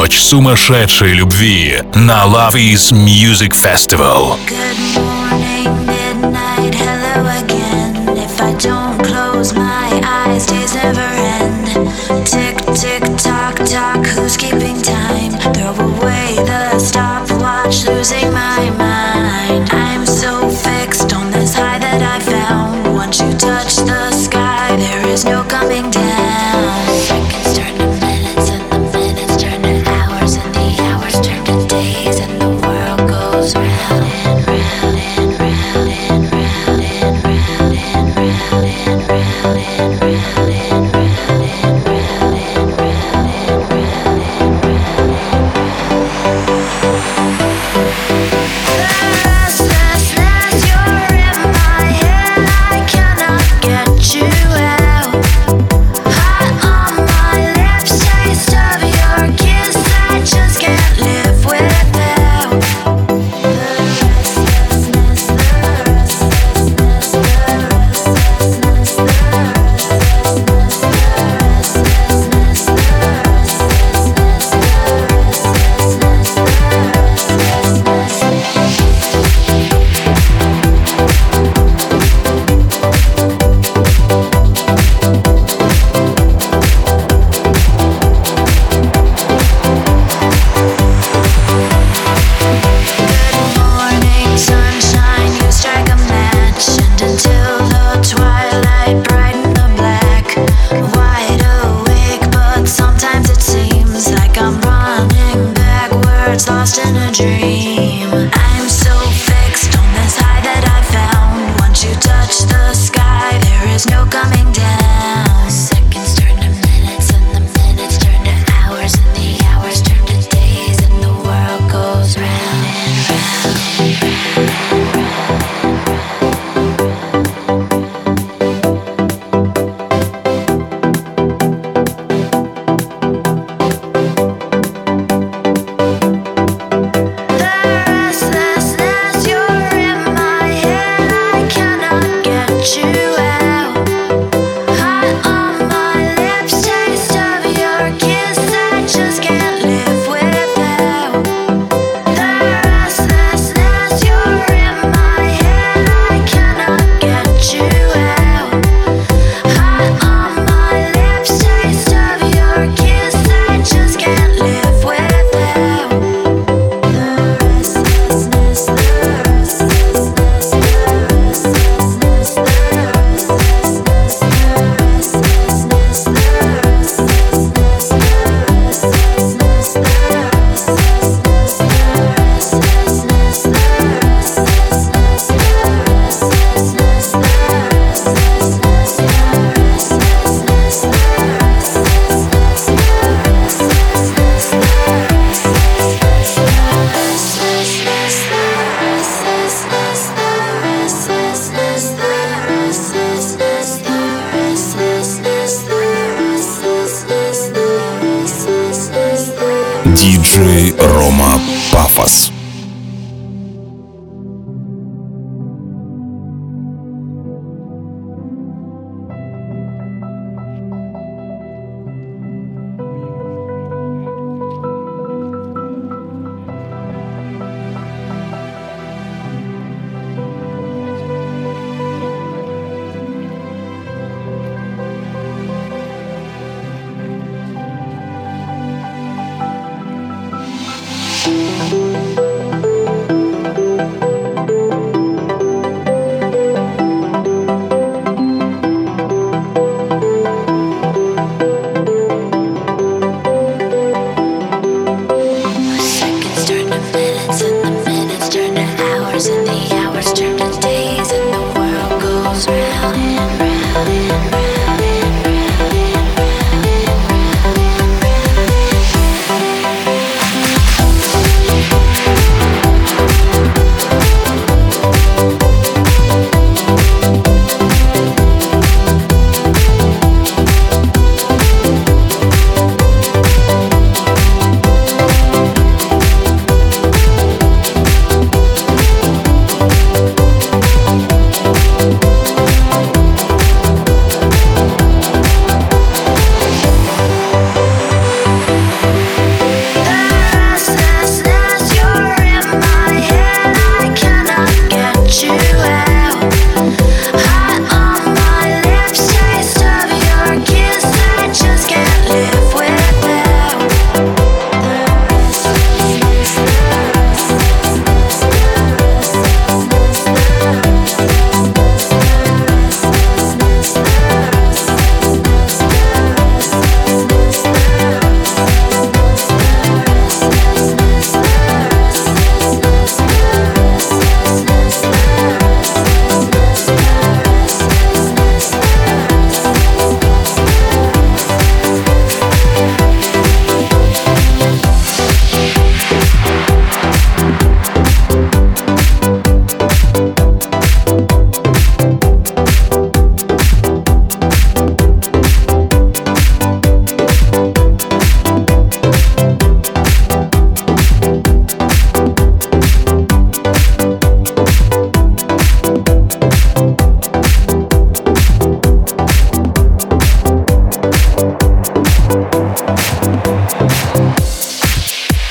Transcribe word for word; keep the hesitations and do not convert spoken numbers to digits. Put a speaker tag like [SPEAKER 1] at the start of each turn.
[SPEAKER 1] Ночь сумасшедшей любви на Love Is Music Festival.
[SPEAKER 2] Good morning, midnight, hello again. If I don't close my eyes, days never end. Tick, tick, tock, tock, who's keeping time? Throw away the stopwatch, losing my mind. I'm so fixed on this high that I found. Once you touch the sky, there is no coming down. Seconds turn to minutes, and the minutes turn to hours, and the hours turn to days, and the world goes round and round and round and round and round and round and round and round and round and round and round and round and round and round. Restlessness, you're in my head, I cannot get you out. Hot on my lips, taste of your kiss, I just can't live without. The restlessness, the restlessness, the restlessness, the restlessness, the restlessness, the restlessness, the Good morning, sunshine, you strike a match, and until the twilight brighten the black. Wide awake, but sometimes it seems like I'm running backwards, lost in a dream. I'm so fixed on this high that I found. Once you touch the sky, there is no coming down. Seconds turn to minutes, and the minutes turn to hours, and the hours turn to days, and the world goes round and round and round and The restlessness, you're in my head, I cannot get you out. Hot on my lips, taste of your kiss, I just can't live without. The restlessness, you're in my head, I cannot get you out. Hot on my lips, taste of your kiss, I just can't live without. The restlessness, the restlessness, the restlessness, the restlessness, the restlessness, the restlessness, the restlessness, the restlessness, the restlessness, the restlessness, the restlessness, the restlessness,
[SPEAKER 1] диджей Рома Пафос.